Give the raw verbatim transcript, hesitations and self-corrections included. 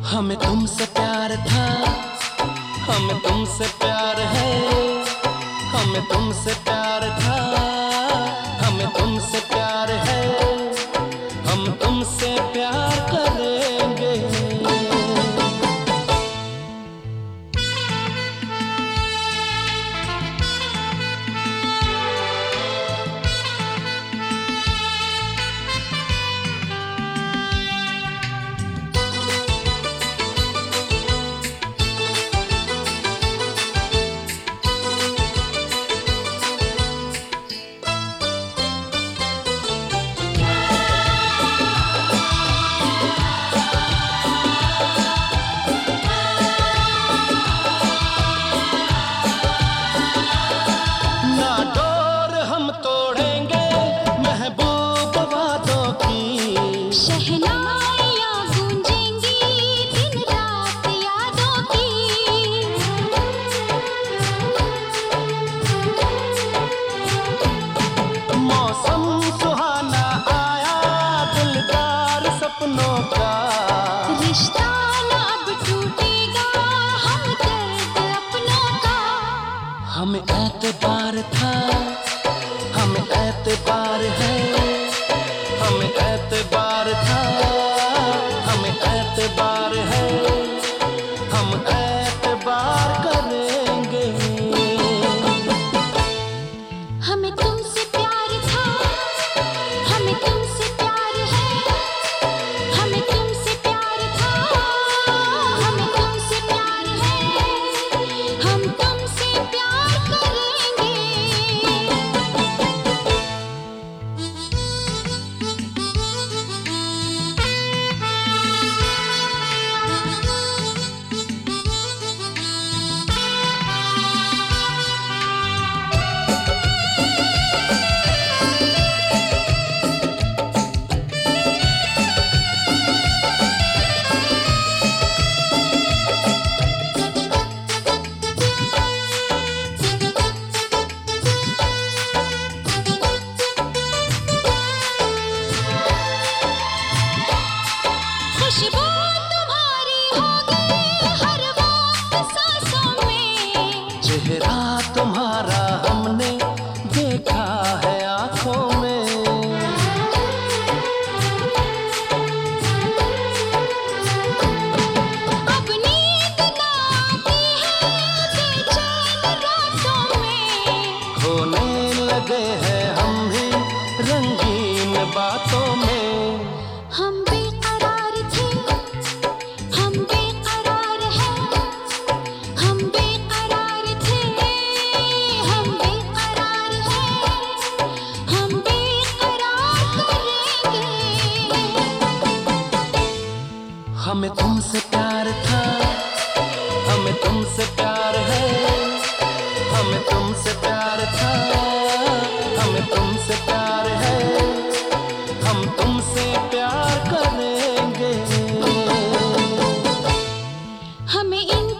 हमें तुमसे प्यार था, हमें तुमसे प्यार है, हमें तुमसे प्यार था, हमें तुमसे प्यार है, हम तुमसे प्यार करेंगे। रिश्ता ना अब टूटेगा, हम दर्द अपनों का। हमें एतबार था, हमें एतबार है, हमें एतबार था, हमें एतबार है, हम एतबार करेंगे। हमें तुमसे प्यार था, हमें तुमसे प्यार है, हमें तुमसे प्यार था, हमें तुमसे प्यार है, हम तुमसे प्यार करेंगे। खुशबू तुम्हारी होगी हर वक्त सांसों में, चेहरा तुम्हारा हमने देखा है आँखों में। अब नींद ना आती है बेचैन रातों में, खोने लगे हैं हम भी रंगीन बातों में। हम बेकरार थे, हम बेकरार हैं, हम बेकरार थे, हम बेकरार हैं, हम बेकरार करेंगे। हमें तुमसे प्यार था, हमें तुमसे प्यार है, हमें तुमसे प्यार था, हमें तुमसे प्यार है, हम तुमसे प्यार करेंगे। हमें इन